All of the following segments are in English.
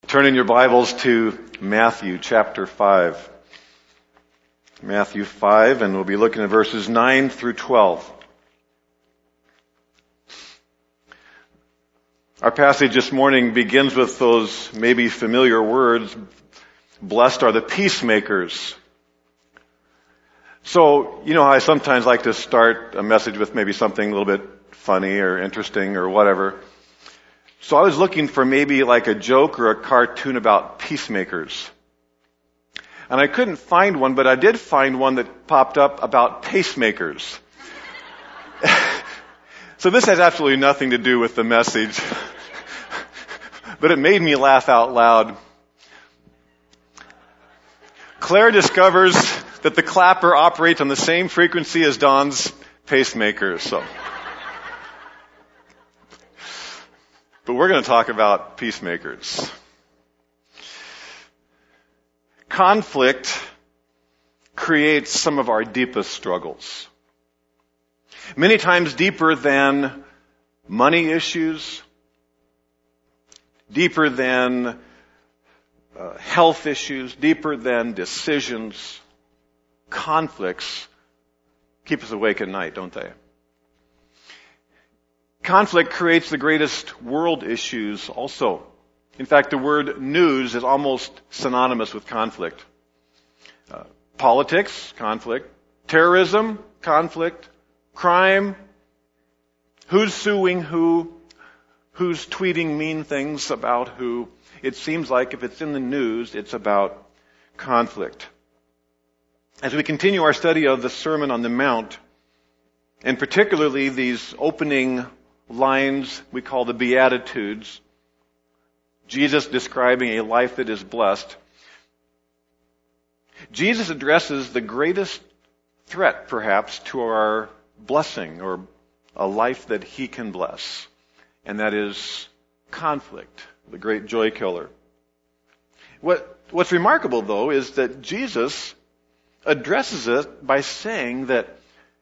Turn in your Bibles to Matthew chapter 5. Matthew 5, and we'll be looking at verses 9 through 12. Our passage this morning begins with those maybe familiar words, blessed are the peacemakers. So, you know how I sometimes like to start a message with maybe something a little bit funny or interesting or whatever. So I was looking for maybe like a joke or a cartoon about peacemakers. And I couldn't find one, but I did find one that popped up about pacemakers. So this has absolutely nothing to do with the message. But it made me laugh out loud. Claire discovers that the clapper operates on the same frequency as Don's pacemaker. But we're going to talk about peacemakers. Conflict creates some of our deepest struggles. Many times deeper than money issues, deeper than health issues, deeper than decisions. Conflicts keep us awake at night, don't they? Conflict creates the greatest world issues also. In fact, the word news is almost synonymous with conflict. Politics, conflict. Terrorism, conflict. Crime. Who's suing who? Who's tweeting mean things about who? It seems like if it's in the news, it's about conflict. As we continue our study of the Sermon on the Mount, and particularly these opening lines we call the Beatitudes, Jesus describing a life that is blessed, Jesus addresses the greatest threat, perhaps, to our blessing or a life that he can bless, and that is conflict, the great joy killer. What's remarkable, though, is that Jesus addresses it by saying that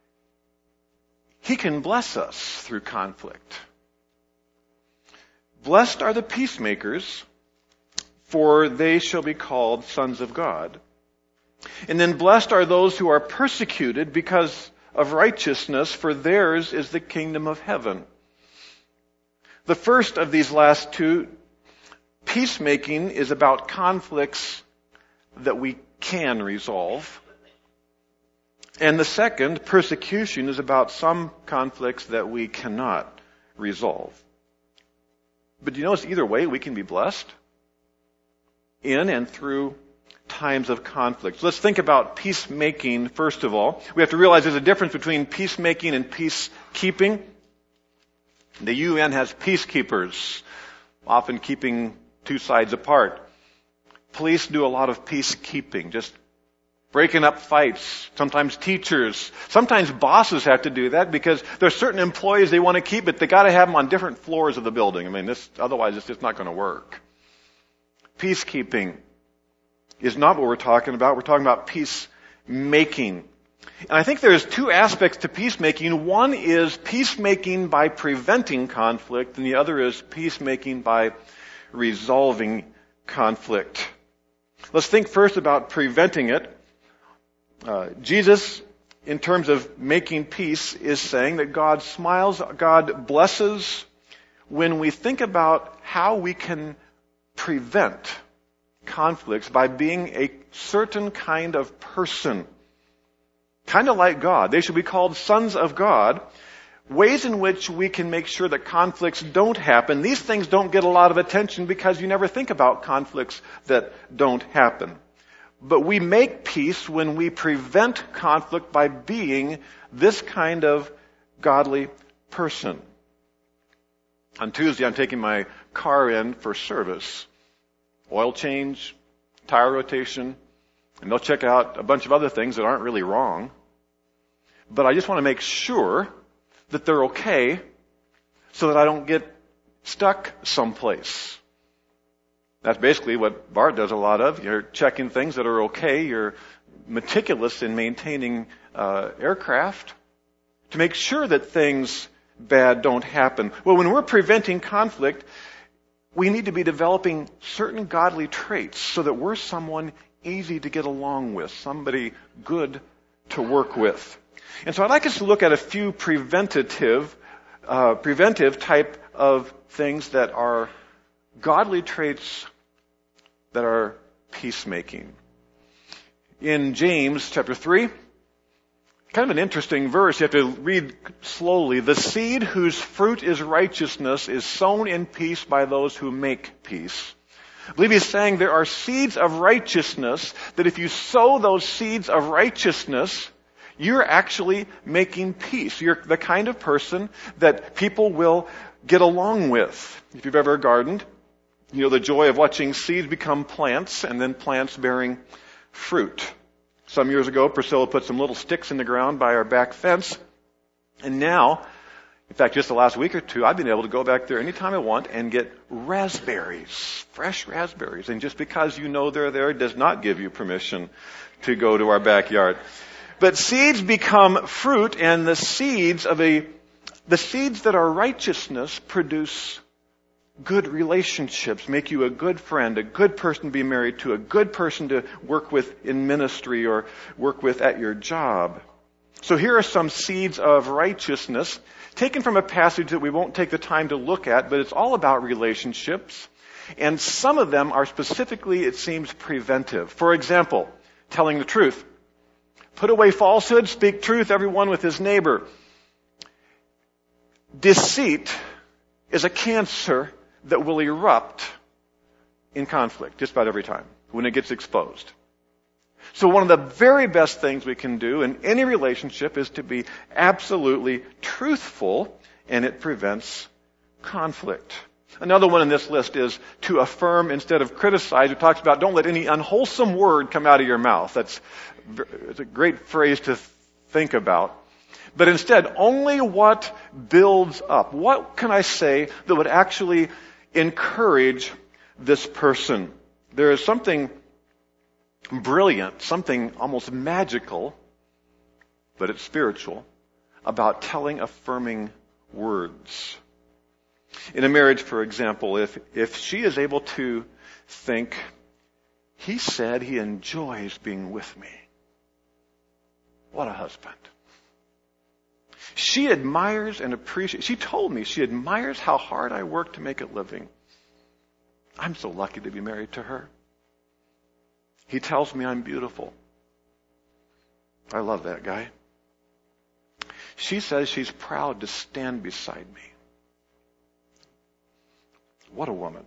he can bless us through conflict. Blessed are the peacemakers, for they shall be called sons of God. And then blessed are those who are persecuted because of righteousness, for theirs is the kingdom of heaven. The first of these last two, peacemaking, is about conflicts that we can resolve. And the second, persecution, is about some conflicts that we cannot resolve. But do you notice either way we can be blessed? In and through times of conflict. So let's think about peacemaking first of all. We have to realize there's a difference between peacemaking and peacekeeping. The UN has peacekeepers, often keeping two sides apart. Police do a lot of peacekeeping, just breaking up fights. Sometimes teachers, sometimes bosses have to do that because there are certain employees they want to keep, but they got to have them on different floors of the building. I mean, otherwise it's just not going to work. Peacekeeping is not what we're talking about. We're talking about peacemaking. And I think there's two aspects to peacemaking. One is peacemaking by preventing conflict, and the other is peacemaking by resolving conflict. Let's think first about preventing it. Jesus, in terms of making peace, is saying that God smiles, God blesses when we think about how we can prevent conflicts by being a certain kind of person. Kind of like God. They should be called sons of God. Ways in which we can make sure that conflicts don't happen. These things don't get a lot of attention because you never think about conflicts that don't happen. But we make peace when we prevent conflict by being this kind of godly person. On Tuesday, I'm taking my car in for service. Oil change, tire rotation, and they'll check out a bunch of other things that aren't really wrong. But I just want to make sure that they're okay so that I don't get stuck someplace. That's basically what Bart does a lot of. You're checking things that are okay. You're meticulous in maintaining aircraft to make sure that things bad don't happen. Well, when we're preventing conflict, we need to be developing certain godly traits so that we're someone easy to get along with, somebody good to work with. And so I'd like us to look at a few preventive type of things that are godly traits that are peacemaking. In James chapter 3, kind of an interesting verse. You have to read slowly. The seed whose fruit is righteousness is sown in peace by those who make peace. I believe he's saying there are seeds of righteousness that if you sow those seeds of righteousness, you're actually making peace. You're the kind of person that people will get along with. If you've ever gardened, you know the joy of watching seeds become plants and then plants bearing fruit. Some years ago, Priscilla put some little sticks in the ground by our back fence. And now, in fact, just the last week or two, I've been able to go back there anytime I want and get raspberries, fresh raspberries. And just because you know they're there does not give you permission to go to our backyard. But seeds become fruit, and the seeds that are righteousness produce good relationships, make you a good friend, a good person to be married to, a good person to work with in ministry or work with at your job. So here are some seeds of righteousness taken from a passage that we won't take the time to look at, but it's all about relationships. And some of them are specifically, it seems, preventive. For example, telling the truth. Put away falsehood, speak truth, everyone with his neighbor. Deceit is a cancer that will erupt in conflict just about every time when it gets exposed. So one of the very best things we can do in any relationship is to be absolutely truthful, and it prevents conflict. Another one in this list is to affirm instead of criticize. It talks about don't let any unwholesome word come out of your mouth. It's a great phrase to think about. But instead, only what builds up. What can I say that would actually encourage this person? There is something brilliant, something almost magical, but it's spiritual, about telling affirming words. In a marriage, for example, if she is able to think, he said he enjoys being with me. What a husband. She admires and appreciates. She told me she admires how hard I work to make a living. I'm so lucky to be married to her. He tells me I'm beautiful. I love that guy. She says she's proud to stand beside me. What a woman.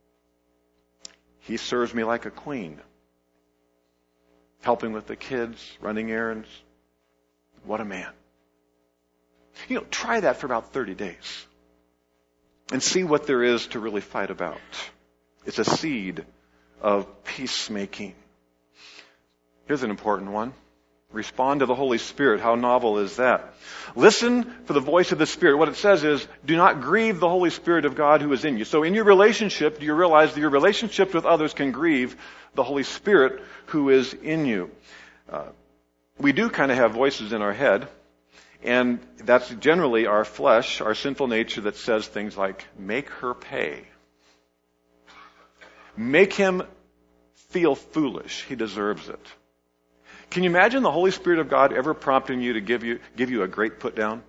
He serves me like a queen. Helping with the kids, running errands. What a man. Try that for about 30 days and see what there is to really fight about. It's a seed of peacemaking. Here's an important one. Respond to the Holy Spirit. How novel is that? Listen for the voice of the Spirit. What it says is, do not grieve the Holy Spirit of God who is in you. So in your relationship, do you realize that your relationships with others can grieve the Holy Spirit who is in you? We do kind of have voices in our head. And that's generally our flesh, our sinful nature that says things like, make her pay. Make him feel foolish. He deserves it. Can you imagine the Holy Spirit of God ever prompting you to give you a great put down?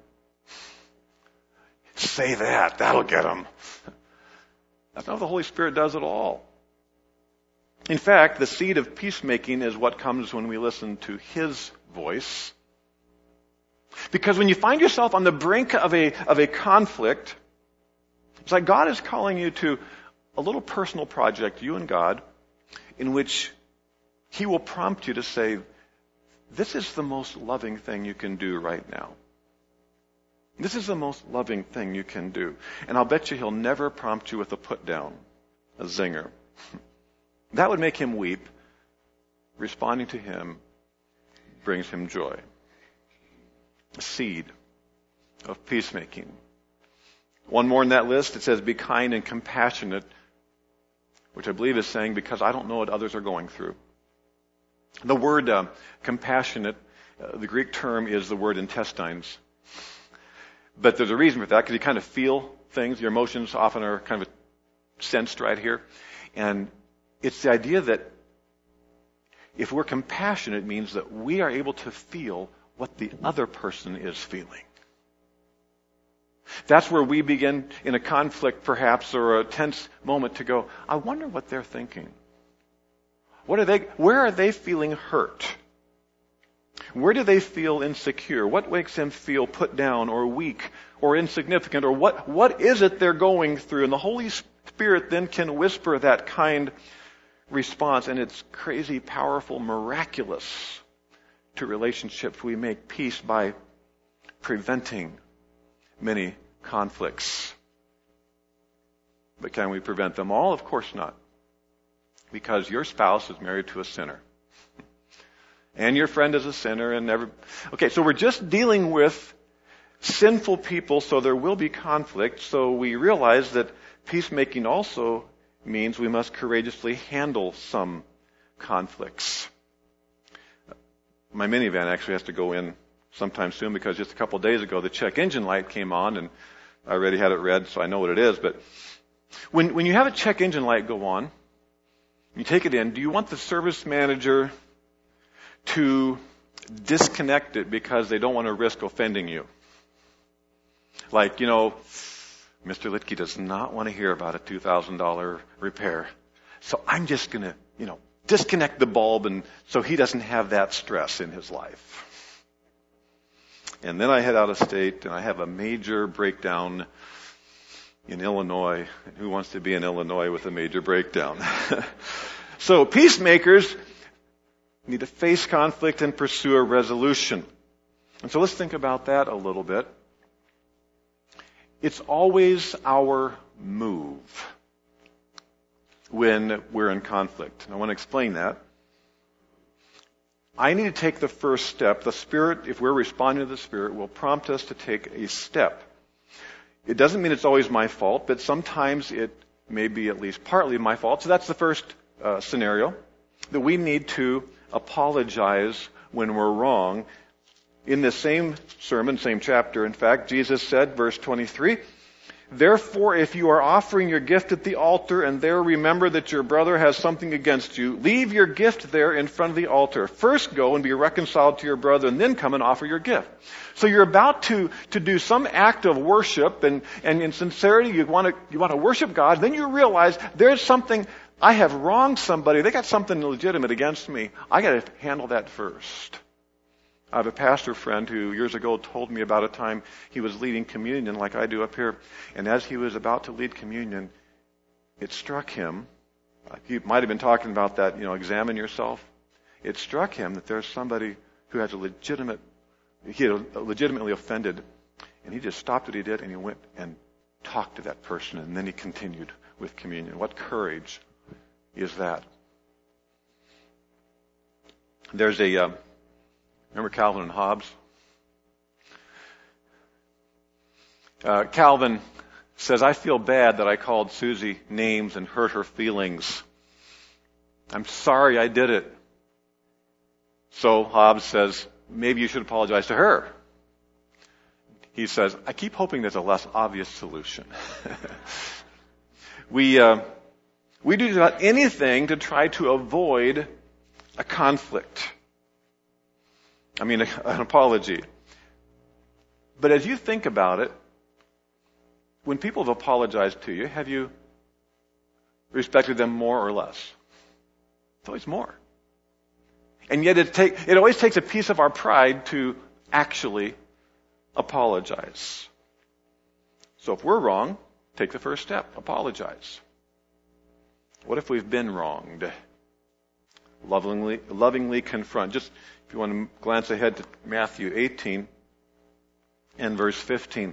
Say that. That'll get him. That's not what the Holy Spirit does at all. In fact, the seed of peacemaking is what comes when we listen to his voice. Because when you find yourself on the brink of a conflict, it's like God is calling you to a little personal project, you and God, in which he will prompt you to say, this is the most loving thing you can do right now. This is the most loving thing you can do. And I'll bet you he'll never prompt you with a put down, a zinger. That would make him weep. Responding to him brings him joy. A seed of peacemaking. One more in that list, it says, be kind and compassionate, which I believe is saying, because I don't know what others are going through. The word compassionate, the Greek term is the word intestines. But there's a reason for that, because you kind of feel things. Your emotions often are kind of sensed right here. And it's the idea that if we're compassionate, it means that we are able to feel what the other person is feeling. That's where we begin in a conflict, perhaps, or a tense moment to go, I wonder what they're thinking. Where are they feeling hurt? Where do they feel insecure? What makes them feel put down or weak or insignificant? Or what is it they're going through? And the Holy Spirit then can whisper that kind response, and it's crazy, powerful, miraculous to relationships. We make peace by preventing many conflicts. But can we prevent them all? Of course not. Because your spouse is married to a sinner. And your friend is a sinner Okay, so we're just dealing with sinful people, so there will be conflict. So we realize that peacemaking also means we must courageously handle some conflicts. My minivan actually has to go in sometime soon because just a couple of days ago the check engine light came on, and I already had it read, so I know what it is. But when you have a check engine light go on, you take it in, do you want the service manager to disconnect it because they don't want to risk offending you? Like, Mr. Litke does not want to hear about a $2,000 repair. So I'm just going to, disconnect the bulb, and so he doesn't have that stress in his life. And then I head out of state, and I have a major breakdown in Illinois. And who wants to be in Illinois with a major breakdown? So peacemakers need to face conflict and pursue a resolution. And so let's think about that a little bit. It's always our move when we're in conflict. And I want to explain that. I need to take the first step. The Spirit, if we're responding to the Spirit, will prompt us to take a step. It doesn't mean it's always my fault, but sometimes it may be at least partly my fault. So that's the first scenario, that we need to apologize when we're wrong. In the same sermon, same chapter, in fact, Jesus said, verse 23, "Therefore, if you are offering your gift at the altar and there remember that your brother has something against you, leave your gift there in front of the altar. First go and be reconciled to your brother, and then come and offer your gift." So you're about to do some act of worship, and in sincerity you want to worship God. Then you realize there's something, I have wronged somebody. They got something legitimate against me. I got to handle that first. I have a pastor friend who years ago told me about a time he was leading communion like I do up here. And as he was about to lead communion, it struck him, he might have been talking about that, examine yourself. It struck him that there's somebody who has he had legitimately offended. And he just stopped what he did and he went and talked to that person. And then he continued with communion. What courage is that? There's remember Calvin and Hobbes? Calvin says, "I feel bad that I called Susie names and hurt her feelings. I'm sorry I did it." So Hobbes says, "Maybe you should apologize to her." He says, "I keep hoping there's a less obvious solution." We do not anything to try to avoid a conflict. An apology. But as you think about it, when people have apologized to you, have you respected them more or less? It's always more. And yet it always takes a piece of our pride to actually apologize. So if we're wrong, take the first step. Apologize. What if we've been wronged? Lovingly confront. Just if you want to glance ahead to Matthew 18 and verse 15.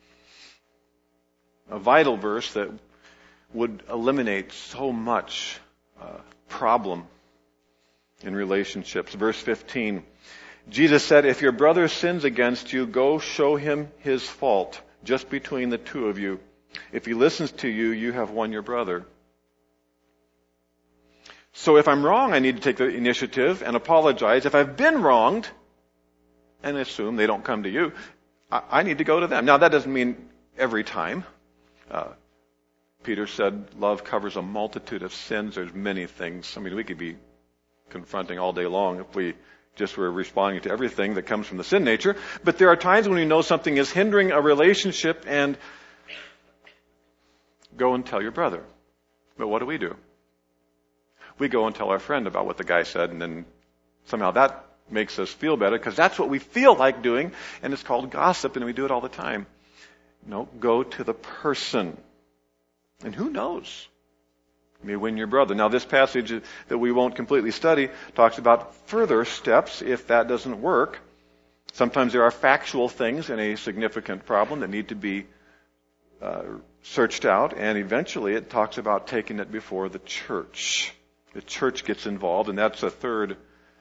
A vital verse that would eliminate so much problem in relationships. Verse 15. Jesus said, "If your brother sins against you, go show him his fault, just between the two of you. If he listens to you, you have won your brother." So if I'm wrong, I need to take the initiative and apologize. If I've been wronged, and assume they don't come to you, I need to go to them. Now, that doesn't mean every time. Peter said, love covers a multitude of sins. There's many things. I mean, we could be confronting all day long if we just were responding to everything that comes from the sin nature. But there are times when we know something is hindering a relationship and go and tell your brother. But what do? We go and tell our friend about what the guy said, and then somehow that makes us feel better because that's what we feel like doing, and it's called gossip, and we do it all the time. No, go to the person. And who knows? You may win your brother. Now, this passage that we won't completely study talks about further steps if that doesn't work. Sometimes there are factual things in a significant problem that need to be searched out, and eventually it talks about taking it before the church. The church gets involved, and that's a third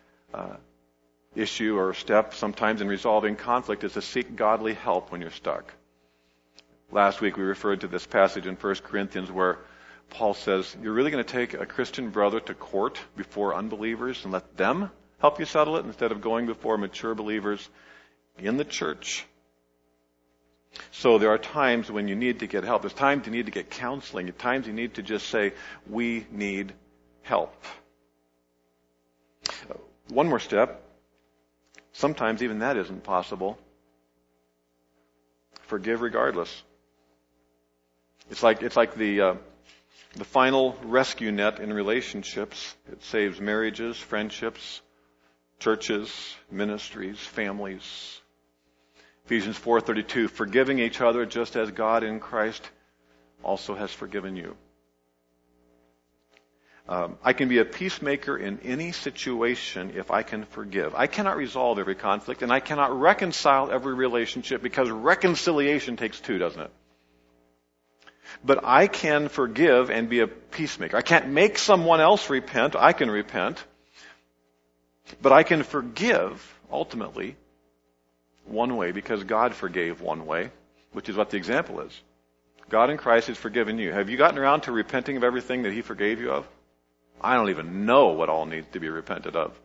issue or step sometimes in resolving conflict, is to seek godly help when you're stuck. Last week we referred to this passage in 1 Corinthians where Paul says, you're really going to take a Christian brother to court before unbelievers and let them help you settle it instead of going before mature believers in the church. So there are times when you need to get help. There's times you need to get counseling. At times you need to just say, we need help. One more step. Sometimes even that isn't possible. Forgive regardless. It's like the final rescue net in relationships. It saves marriages, friendships, churches, ministries, families. Ephesians 4:32, forgiving each other just as God in Christ also has forgiven you. I can be a peacemaker in any situation if I can forgive. I cannot resolve every conflict, and I cannot reconcile every relationship because reconciliation takes two, doesn't it? But I can forgive and be a peacemaker. I can't make someone else repent. I can repent. But I can forgive, ultimately, one way because God forgave one way, which is what the example is. God in Christ has forgiven you. Have you gotten around to repenting of everything that He forgave you of? I don't even know what all needs to be repented of.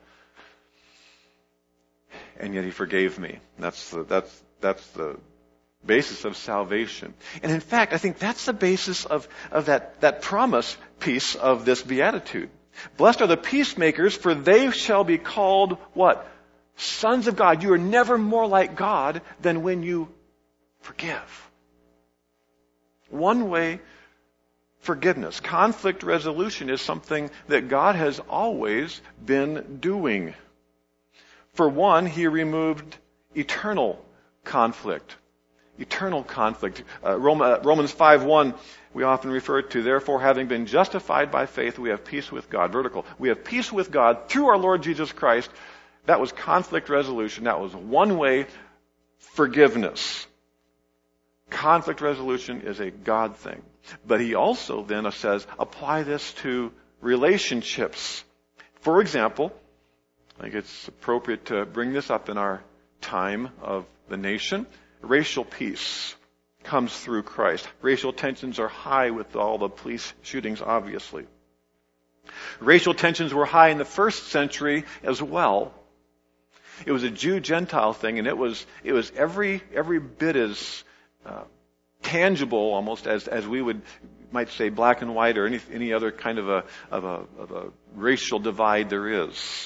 And yet He forgave me. That's the basis of salvation. And in fact, I think that's the basis of that promise piece of this beatitude. Blessed are the peacemakers, for they shall be called what? Sons of God. You are never more like God than when you forgive. One way forgiveness. Conflict resolution is something that God has always been doing. For one, He removed eternal conflict. Eternal conflict. Romans 5:1 we often refer to, therefore having been justified by faith, we have peace with God. Vertical. We have peace with God through our Lord Jesus Christ. That was conflict resolution. That was one-way forgiveness. Conflict resolution is a God thing. But He also then says, apply this to relationships. For example, I think it's appropriate to bring this up in our time of the nation. Racial peace comes through Christ. Racial tensions are high with all the police shootings, obviously. Racial tensions were high in the first century as well. It was a Jew-Gentile thing, and it was every bit as tangible almost as we might say black and white or any other kind of a racial divide there is.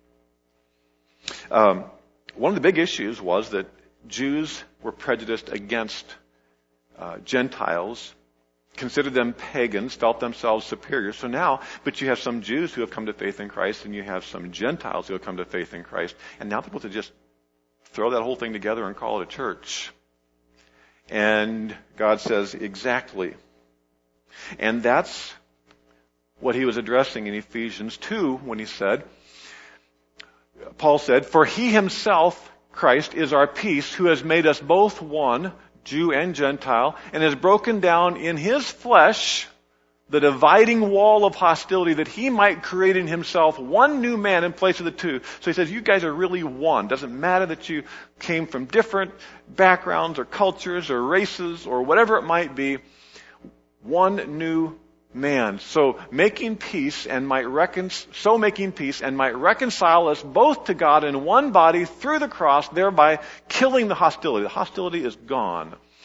One of the big issues was that Jews were prejudiced against Gentiles, considered them pagans, felt themselves superior. So now, but you have some Jews who have come to faith in Christ, and you have some Gentiles who have come to faith in Christ, and now people to just throw that whole thing together and call it a church. And God says, exactly. And that's what He was addressing in Ephesians 2 when He said, Paul said, for He Himself, Christ, is our peace, who has made us both one, Jew and Gentile, and has broken down in His flesh the dividing wall of hostility that He might create in Himself one new man in place of the two. So He says, you guys are really one. Doesn't matter that you came from different backgrounds or cultures or races or whatever it might be. One new man. So making peace and might reconcile us both to God in one body through the cross, thereby killing the hostility. The hostility is gone.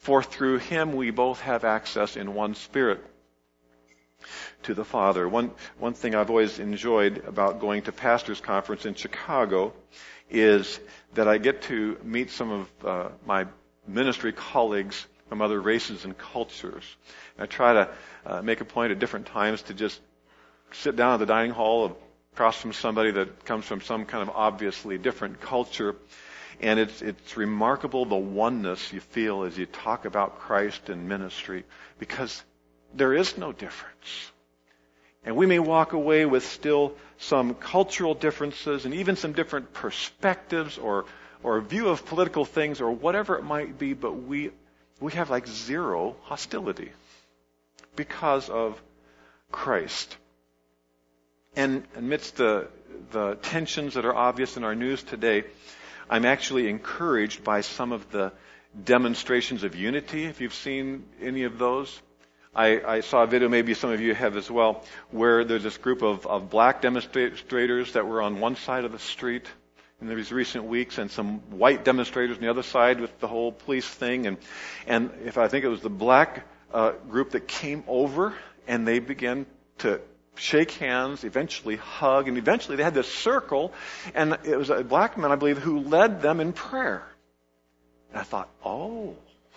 For through him we both have access in one Spirit to the Father. One thing I've always enjoyed about going to Pastors' Conference in Chicago is that I get to meet some of my ministry colleagues from other races and cultures. And I try to make a point at different times to just sit down at the dining hall across from somebody that comes from some kind of obviously different culture. And it's remarkable the oneness you feel as you talk about Christ and ministry, because there is no difference. And we may walk away with still some cultural differences and even some different perspectives or view of political things or whatever it might be, but we have like zero hostility because of Christ. And amidst the tensions that are obvious in our news today, I'm actually encouraged by some of the demonstrations of unity, if you've seen any of those. I saw a video, maybe some of you have as well, where there's this group of black demonstrators that were on one side of the street in these recent weeks, and some white demonstrators on the other side with the whole police thing. And if I think it was the black group that came over, and they began to shake hands, eventually hug, and eventually they had this circle, and it was a black man, I believe, who led them in prayer. And I thought, oh,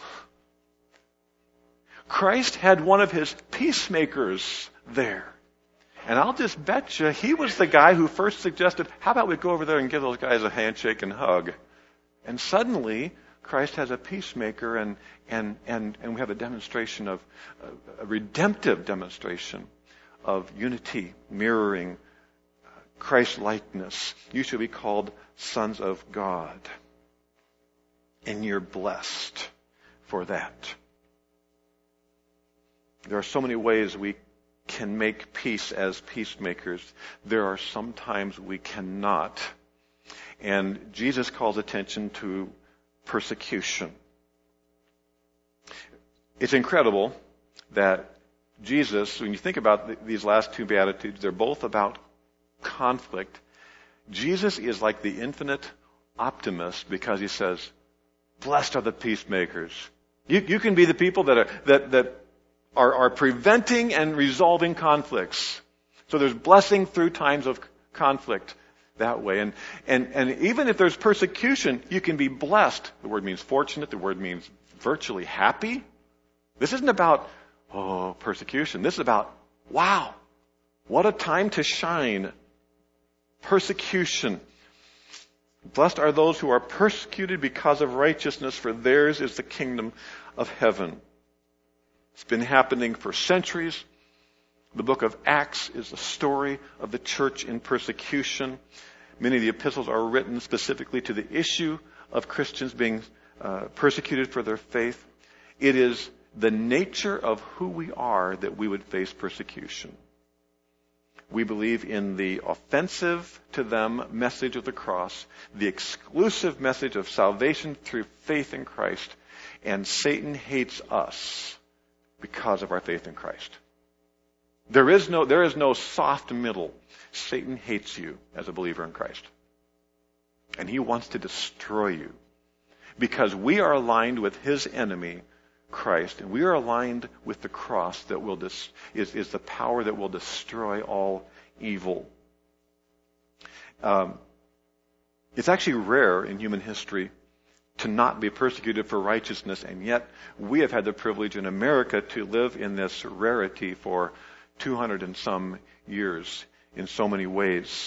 Christ had one of his peacemakers there. And I'll just bet you he was the guy who first suggested, how about we go over there and give those guys a handshake and hug? And suddenly, Christ has a peacemaker, and we have a demonstration of, a redemptive demonstration of unity, mirroring Christ-likeness. You shall be called sons of God. And you're blessed for that. There are so many ways we can make peace as peacemakers. There are some times we cannot. And Jesus calls attention to persecution. It's incredible that Jesus, when you think about these last two Beatitudes, they're both about conflict. Jesus is like the infinite optimist because he says, blessed are the peacemakers. You can be the people that are preventing and resolving conflicts. So there's blessing through times of conflict that way. And even if there's persecution, you can be blessed. The word means fortunate. The word means virtually happy. This isn't about, persecution. This is about, wow, what a time to shine. Persecution. Blessed are those who are persecuted because of righteousness, for theirs is the kingdom of heaven. It's been happening for centuries. The book of Acts is the story of the church in persecution. Many of the epistles are written specifically to the issue of Christians being persecuted for their faith. It is the nature of who we are that we would face persecution. We believe in the offensive to them message of the cross, the exclusive message of salvation through faith in Christ, and Satan hates us because of our faith in Christ. There is no soft middle. Satan hates you as a believer in Christ. And he wants to destroy you because we are aligned with his enemy, Christ, and we are aligned with the cross that is the power that will destroy all evil. It's actually rare in human history to not be persecuted for righteousness, and yet we have had the privilege in America to live in this rarity for 200 and some years in so many ways.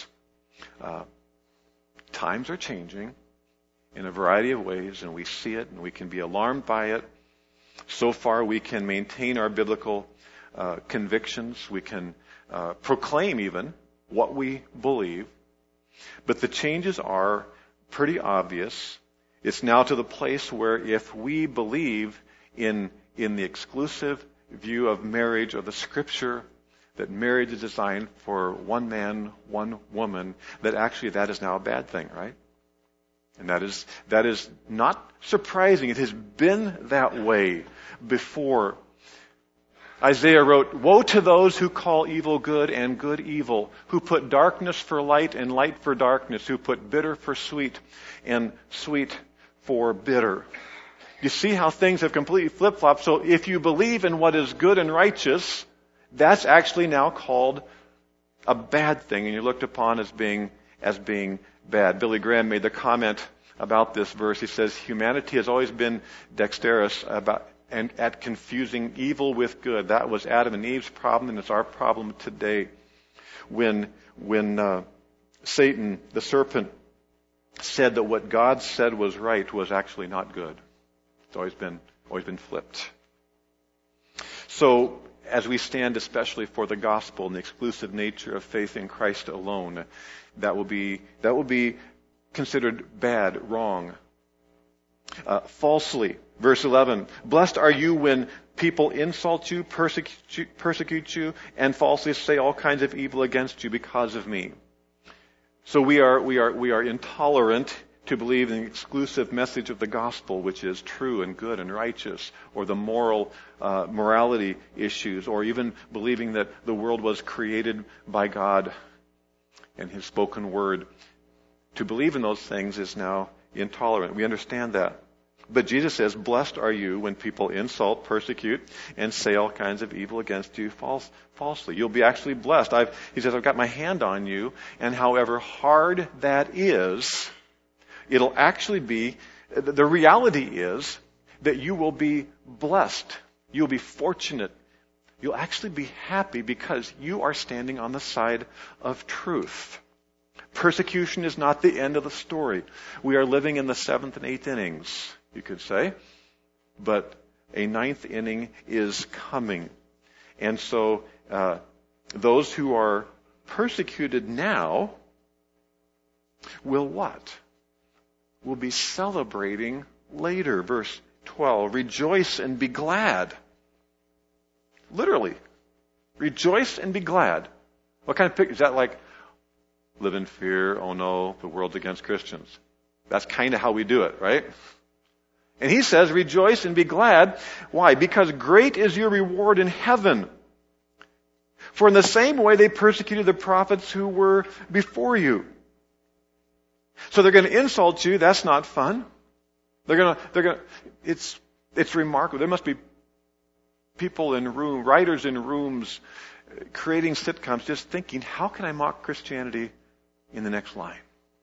Times are changing in a variety of ways, and we see it, and we can be alarmed by it. So far, we can maintain our biblical convictions. We can proclaim even what we believe. But the changes are pretty obvious. It's now to the place where if we believe in the exclusive view of marriage or the scripture that marriage is designed for one man, one woman, that actually that is now a bad thing, right? And that is not surprising. It has been that way before. Isaiah wrote, "Woe to those who call evil good and good evil, who put darkness for light and light for darkness, who put bitter for sweet and sweet for bitter." You see how things have completely flip-flopped. So if you believe in what is good and righteous, that's actually now called a bad thing, and you're looked upon as being bad. Billy Graham made the comment about this verse. He says, humanity has always been dexterous at confusing evil with good. That was Adam and Eve's problem, and it's our problem today. When Satan, the serpent, said that what God said was right was actually not good. It's always been flipped. So, as we stand especially for the gospel and the exclusive nature of faith in Christ alone, that will be considered bad, wrong. Falsely, verse 11, blessed are you when people insult you, persecute you, and falsely say all kinds of evil against you because of me. So we are intolerant to believe in the exclusive message of the gospel, which is true and good and righteous, or the morality issues, or even believing that the world was created by God and His spoken word. To believe in those things is now intolerant. We understand that. But Jesus says, blessed are you when people insult, persecute, and say all kinds of evil against you falsely. You'll be actually blessed. He says, I've got my hand on you, and however hard that is, it'll actually be, the reality is that you will be blessed. You'll be fortunate. You'll actually be happy because you are standing on the side of truth. Persecution is not the end of the story. We are living in the 7th and 8th innings, you could say. But a 9th inning is coming. And so those who are persecuted now will what? Will be celebrating later. Verse 12, rejoice and be glad. Literally, rejoice and be glad. What kind of picture? Is that like, live in fear, oh no, the world's against Christians? That's kind of how we do it, right? And he says, rejoice and be glad. Why? Because great is your reward in heaven. For in the same way they persecuted the prophets who were before you. So they're going to insult you. That's not fun. It's remarkable. There must be people in writers in rooms creating sitcoms just thinking, how can I mock Christianity in the next line?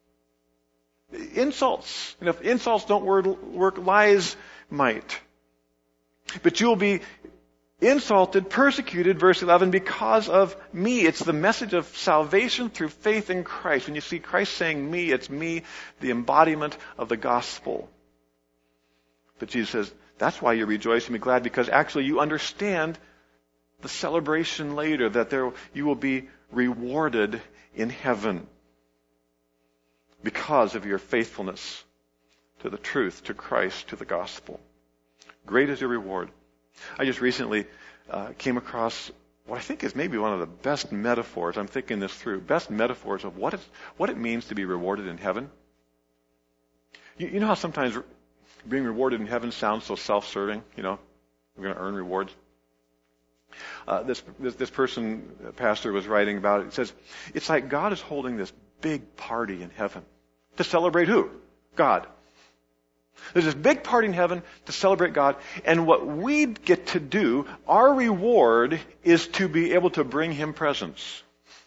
Insults. And if insults don't work, lies might. But you'll be insulted, persecuted, verse 11, because of me. It's the message of salvation through faith in Christ. When you see Christ saying me, it's me, the embodiment of the gospel. But Jesus says, that's why you rejoice and be glad, because actually you understand the celebration later, that you will be rewarded in heaven because of your faithfulness to the truth, to Christ, to the gospel. Great is your reward. I just recently came across what I think is maybe one of the best metaphors. I'm thinking this through. Best metaphors of what it means to be rewarded in heaven. You know how sometimes being rewarded in heaven sounds so self-serving? You know, we're going to earn rewards. This person, pastor, was writing about it. It says, it's like God is holding this big party in heaven. To celebrate who? God. There's this big party in heaven to celebrate God, and what we get to do, our reward, is to be able to bring Him presents.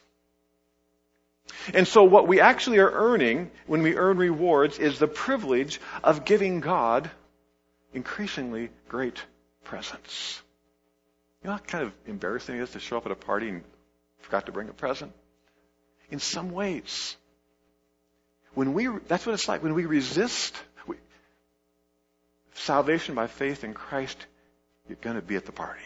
And so what we actually are earning when we earn rewards is the privilege of giving God increasingly great presents. You know how kind of embarrassing it is to show up at a party and forgot to bring a present? In some ways, that's what it's like. When we resist salvation by faith in Christ, you're going to be at the party.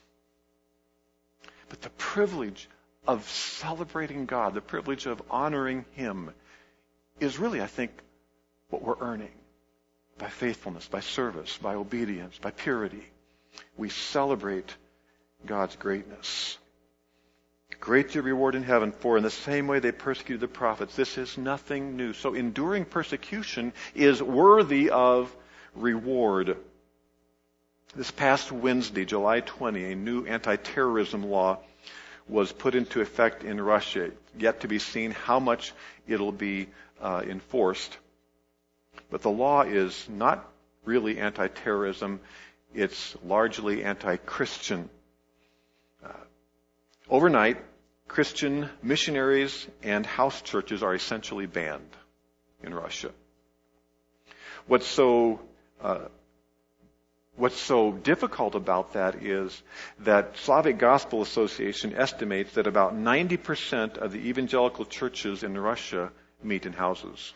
But the privilege of celebrating God, the privilege of honoring Him, is really, I think, what we're earning by faithfulness, by service, by obedience, by purity. We celebrate God's greatness. Great your reward in heaven, for in the same way they persecuted the prophets. This is nothing new. So enduring persecution is worthy of reward. This past Wednesday, July 20, a new anti-terrorism law was put into effect in Russia. Yet to be seen how much it'll be enforced. But the law is not really anti-terrorism. It's largely anti-Christian. Overnight, Christian missionaries and house churches are essentially banned in Russia. What's so difficult about that is that Slavic Gospel Association estimates that about 90% of the evangelical churches in Russia meet in houses.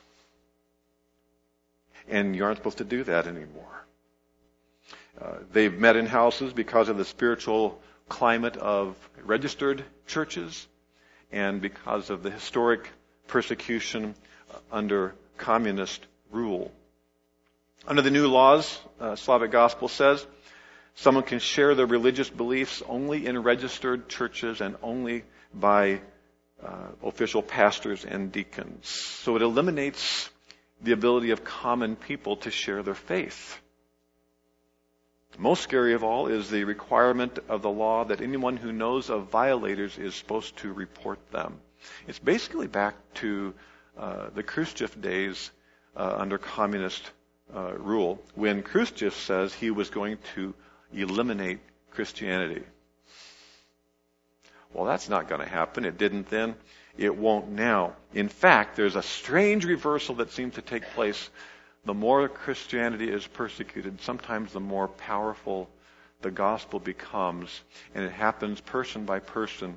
And you aren't supposed to do that anymore. They've met in houses because of the spiritual climate of registered churches and because of the historic persecution under communist rule. Under the new laws, Slavic Gospel says, someone can share their religious beliefs only in registered churches and only by official pastors and deacons. So it eliminates the ability of common people to share their faith. Most scary of all is the requirement of the law that anyone who knows of violators is supposed to report them. It's basically back to the Khrushchev days under communist rule, when Khrushchev says he was going to eliminate Christianity. Well, that's not going to happen. It didn't then. It won't now. In fact, there's a strange reversal that seems to take place. The more Christianity is persecuted, sometimes the more powerful the gospel becomes, and it happens person by person.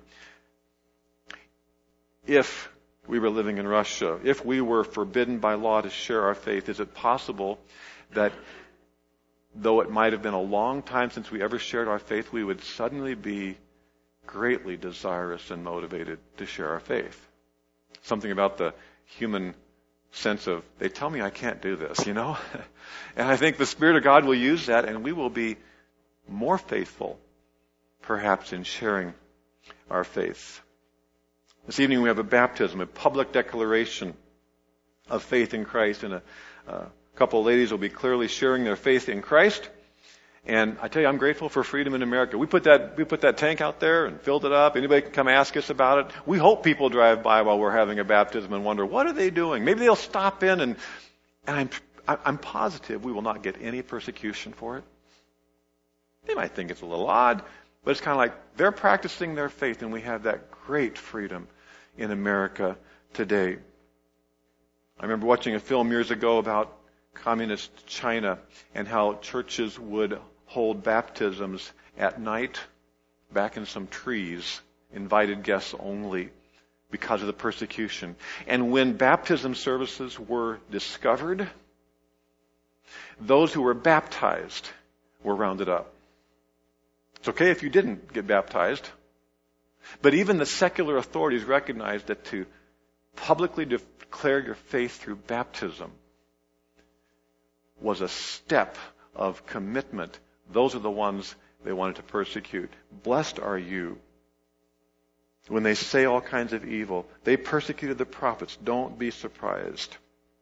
If we were living in Russia, if we were forbidden by law to share our faith, is it possible that though it might have been a long time since we ever shared our faith, we would suddenly be greatly desirous and motivated to share our faith? Something about the human sense of, they tell me I can't do this, And I think the Spirit of God will use that, and we will be more faithful, perhaps, in sharing our faith. This evening we have a baptism, a public declaration of faith in Christ, and a couple of ladies will be clearly sharing their faith in Christ. And I tell you, I'm grateful for freedom in America. We put that tank out there and filled it up. Anybody can come ask us about it. We hope people drive by while we're having a baptism and wonder, what are they doing? Maybe they'll stop in, and I'm positive we will not get any persecution for it. They might think it's a little odd, but it's kind of like they're practicing their faith, and we have that great freedom in America today. I remember watching a film years ago about communist China and how churches would hold baptisms at night back in some trees, invited guests only, because of the persecution. And when baptism services were discovered, those who were baptized were rounded up. It's okay if you didn't get baptized, but even the secular authorities recognized that to publicly declare your faith through baptism was a step of commitment. Those are the ones they wanted to persecute. Blessed are you when they say all kinds of evil. They persecuted the prophets. Don't be surprised.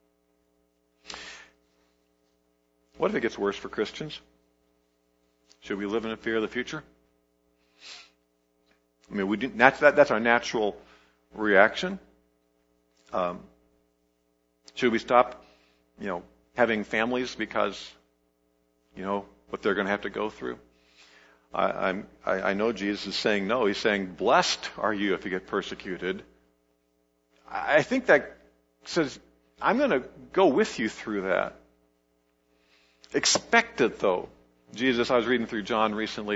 What if it gets worse for Christians? Should we live in a fear of the future? I mean, that's our natural reaction. Should we stop, having families because, what they're going to have to go through? I know Jesus is saying no. He's saying, blessed are you if you get persecuted. I think that says, I'm going to go with you through that. Expect it, though. I was reading through John recently.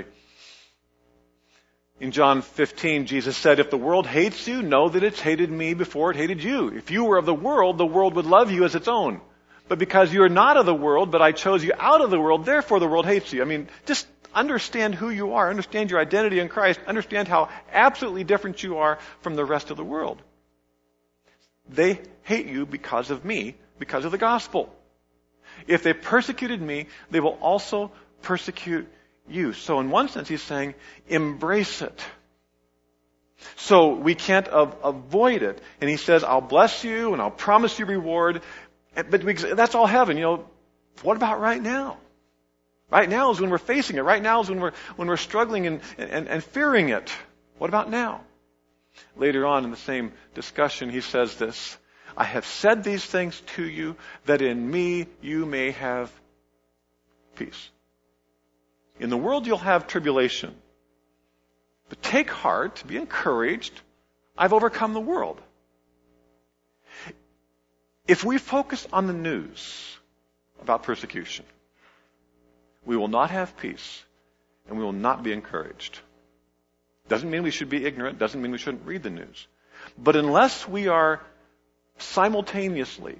In John 15, Jesus said, if the world hates you, know that it's hated me before it hated you. If you were of the world would love you as its own. But because you are not of the world, but I chose you out of the world, therefore the world hates you. I mean, just understand who you are. Understand your identity in Christ. Understand how absolutely different you are from the rest of the world. They hate you because of me, because of the gospel. If they persecuted me, they will also persecute you. So in one sense, he's saying, embrace it. So we can't avoid it. And he says, I'll bless you and I'll promise you reward. But that's all heaven. What about right now? Right now is when we're facing it. Right now is when we're struggling and fearing it. What about now? Later on in the same discussion, he says this, I have said these things to you that in me you may have peace. In the world you'll have tribulation. But take heart, be encouraged. I've overcome the world. If we focus on the news about persecution, we will not have peace and we will not be encouraged. Doesn't mean we should be ignorant, doesn't mean we shouldn't read the news. But unless we are simultaneously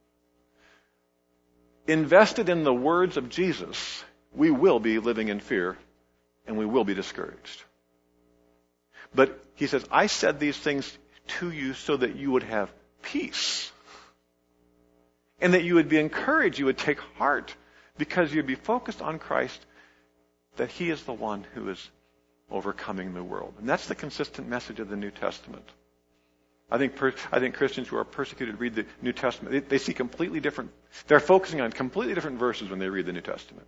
invested in the words of Jesus, we will be living in fear and we will be discouraged. But he says, I said these things to you so that you would have peace and that you would be encouraged, you would take heart because you'd be focused on Christ, that he is the one who is overcoming the world. And that's the consistent message of the New Testament. I think Christians who are persecuted read the New Testament. They see completely different, they're focusing on completely different verses when they read the New Testament.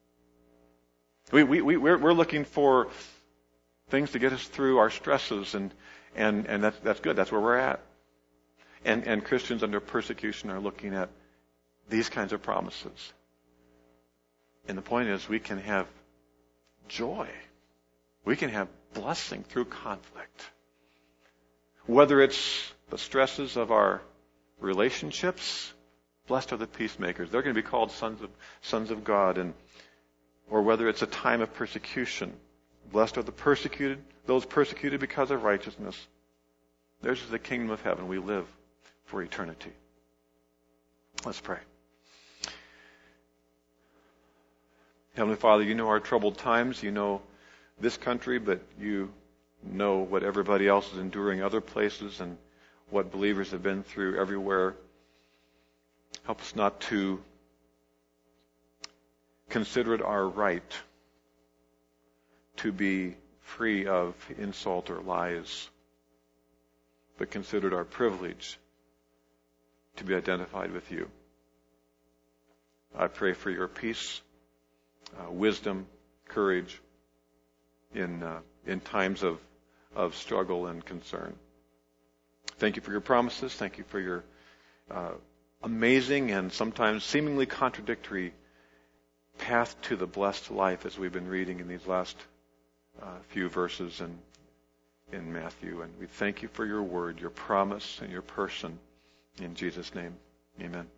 We're looking for things to get us through our stresses, and that's good. That's where we're at. And Christians under persecution are looking at these kinds of promises. And the point is, we can have joy. We can have blessing through conflict. Whether it's the stresses of our relationships, blessed are the peacemakers. They're going to be called sons of God. Or whether it's a time of persecution, blessed are the persecuted, those persecuted because of righteousness. Theirs is the kingdom of heaven. We live for eternity. Let's pray. Heavenly Father, you know our troubled times. You know this country, but you know what everybody else is enduring other places and what believers have been through everywhere. Help us not to consider it our right to be free of insult or lies, but consider it our privilege to be identified with you. I pray for your peace, wisdom, courage in times of struggle and concern. Thank you for your promises. Thank you for your amazing and sometimes seemingly contradictory path to the blessed life as we've been reading in these last few verses in Matthew. And we thank you for your word, your promise, and your person. In Jesus' name, amen.